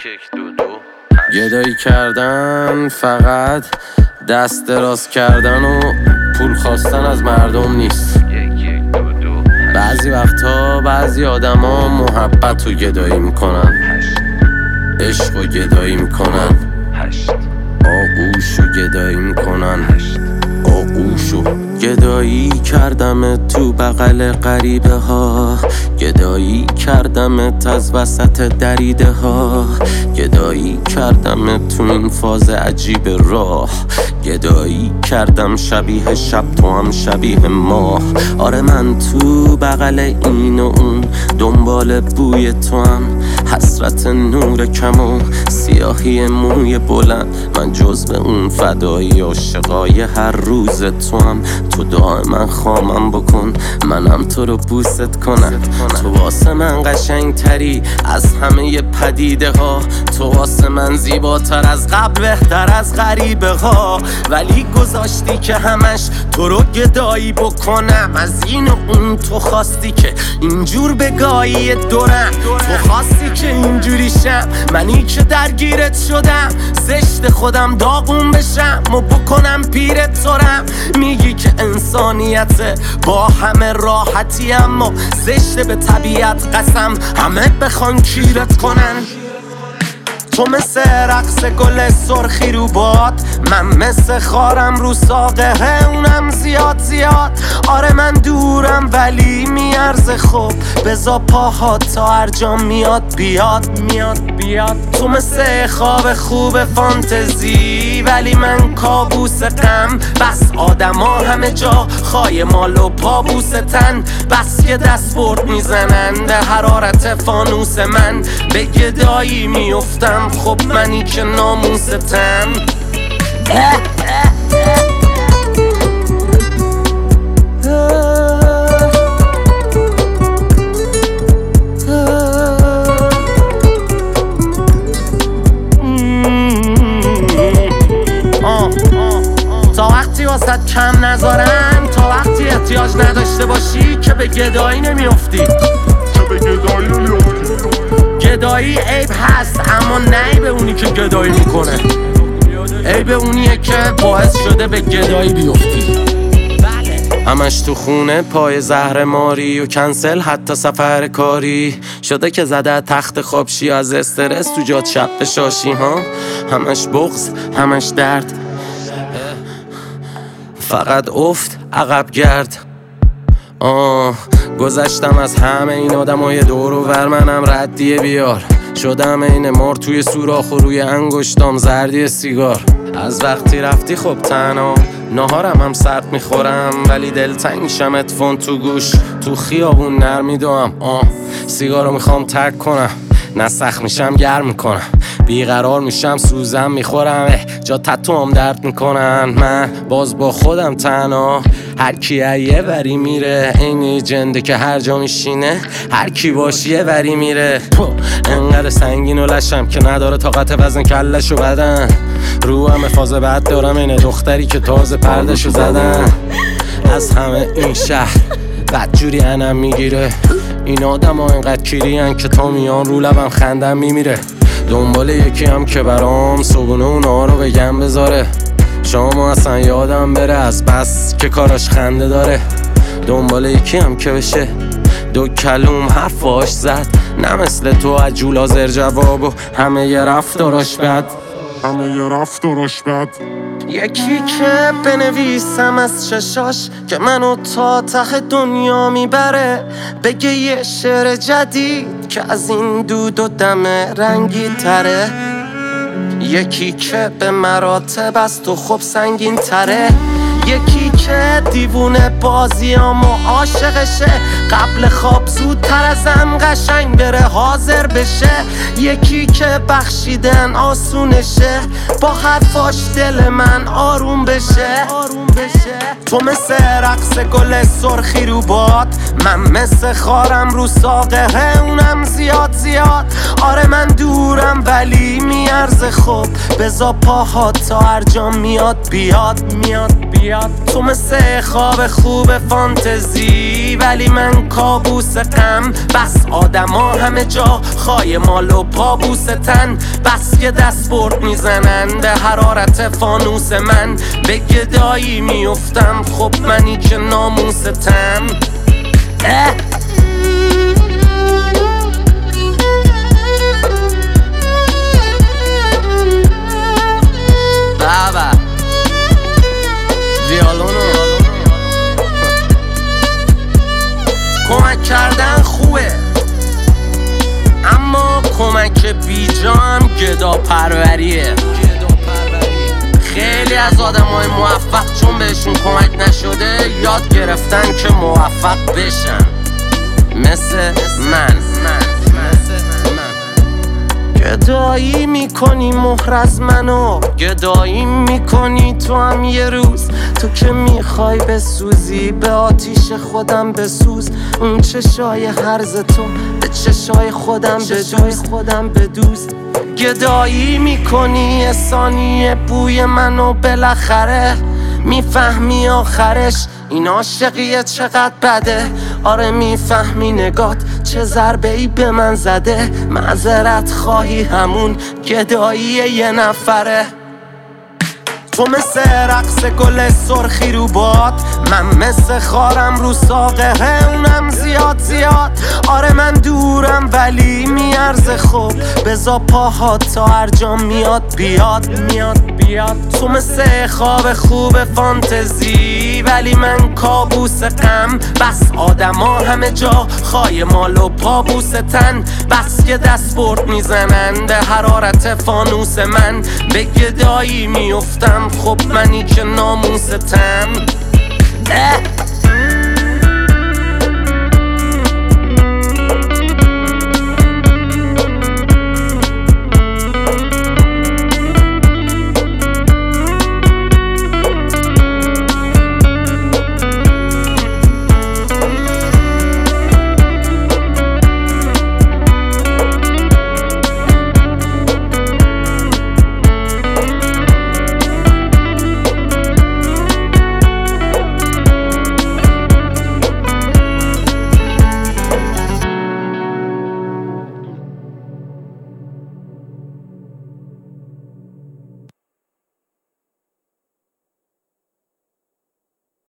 گدایی کردن فقط دست دراز کردن و پول خواستن از مردم نیست. بعضی وقتا بعضی آدما محبت رو گدایی میکنن، عشق رو گدایی میکنن، آغوش رو گدایی میکنن. آغوشو گدایی کردم تو بغل غریبه ها، گدایی کردم از وسط دریده ها، گدایی کردم تو این فاز عجیب راه، گدایی کردم شبیه شب تو هم شبیه ماه. آره من تو بغل این و اون دنبال بوی تو هم، حسرت نور کم و سیاهی موی بلند. من جزو اون فدایی عاشقای هر روز تو هم. تو دائما خامم بکن منم تو رو بوست کنم. تو واسه من قشنگ تری از همه پدیده ها، تو واسه من زیباتر از قبل بهتر از غریبه ها. ولی گذاشتی که همش تو رو گدایی بکنم، از این و اون تو خواستی که اینجور بگایی دورم، تو خواستی که اینجوری شم، منی که درگیرت شدم. زشت خودم داغون بشم و بکنم پیرت ترم. میگی که انسانیت با همه راحتی، اما زشت به طبیعت قسم همه بخوان کیرت کنن. تو مثل رقص گل سرخی رو باد، من مثل خارم رو ساقه اونم زیاد زیاد. آره من دورم ولی میارزه خوب، بزا پاها تا هر جا میاد بیاد. تو مثل خواب خوب فانتزی ولی من کابوس غم. بس آدما همه جا خای مال و پابوستن، بس که دست برد میزنن به حرارت فانوس من. به گدایی میفتم خب منی که ناموستم. تا وقتی واسط کم نذارم، تا وقتی احتیاج نداشته باشی که به گدایی نمیافتی. گدایی عیب هست اما نه به اونی که گدایی میکنه، عیب اونیه که باعث شده به گدایی بیفتی. همش تو خونه پای زهر ماری و کنسل حتی سفر کاری شده که زده تخت خوابشی، از استرس تو جات شب بشاشی ها. همش بغض همش درد، فقط افت عقب گرد. گذشتم از همه این آدمای دور و ور، منم ردیه بیار شدم این مار توی سوراخ و روی انگشتام زردی سیگار. از وقتی رفتی خب تنها نهارم هم سرد میخورم، ولی دلتنگ شم اتفون تو گوش تو خیابون نرمیدوام. سیگارو میخوام ترک کنم، نسخ میشم گرم میکنم، بیقرار میشم سوزم میخورم، جا تتوام درد میکنن. من باز با خودم تنها، هر کی یه وری میره، این جنده که هر جا میشینه هر کی باش یه وری میره. انقدر سنگین و لشم که نداره طاقت وزن کلشو بدن، رو همه فاز بد دارم اینه دختری که تازه پردشو زدن. از همه این شهر بدجوری انم میگیره، این آدم ها اینقدر کیرین که تا میان رو لبم خندم میمیره. دنبال یکی هم که برام صبونه اونا رو بگم بذاره، شما اصلا یادم بره از بس که کاراش خنده داره. دنبال یکی هم که بشه دو کلوم حرفاش زد، نه مثل تو عجول حاضر جواب و همه یه رفتاراش بد. یکی که بنویسم از چشاش که منو تا ته دنیا میبره، بگه یه شعر جدید که از این دود و دم رنگی تره. یکی که به مراتب از تو خوب سنگین تره، یکی که دیوونه بازیامو عاشقشه، قبل خواب زودتر ازم قشنگ بره حاضر بشه. یکی که بخشیدن آسونشه، با حرفاش دل من آروم بشه. تو مثل رقص گل سرخی رو باد، من مثل خارم رو ساقه اونم زیاد زیاد. آره من دورم ولی میارزه خوب، بزا پاهات تا هر جا میاد بیاد بیاد. تو مثل خواب خوب فانتزی ولی من کابوس غم. بس آدما همه جا خای مال و پابوس تن، بس یه دست برد میزنن به حرارت فانوس من. به گدایی میفتم خب منی که ناموستم. بابا ویالونو کمک کردن خوبه اما کمک بیجان گدا پروریه. خیلی از آدمای موفق چون بهشون کمک نشده یاد گرفتن که موفق بشن، مثل من. گدایی میکنی مهر از منو، گدایی میکنی تو هم یه روز. تو که میخوای بسوزی به آتیش خودم بسوز. اون چشای هرز تو به چشای خودم بدوز. گدایی میکنی یه ثانیه بوی منو، بالاخره میفهمی آخرش این عاشقیه چقدر بده. آره میفهمی نگات چه ضربه‌ای به من زده. معذرت خواهی همون گدایی یه نفره. تو مثل رقص گل سرخی رو باد، من مثل خارم رو ساقه اونم زیاد زیاد. آره من دورم ولی میارزه خوب، بزا پاهات تا هر جا میاد بیاد. تو مثل خواب خوب فانتزی ولی من کابوس غم. بس آدما همه جا خای مال و پابوس تن، بس یه دست برد میزنن به حرارت فانوس من. به گدایی میفتم خب منی که ناموستم.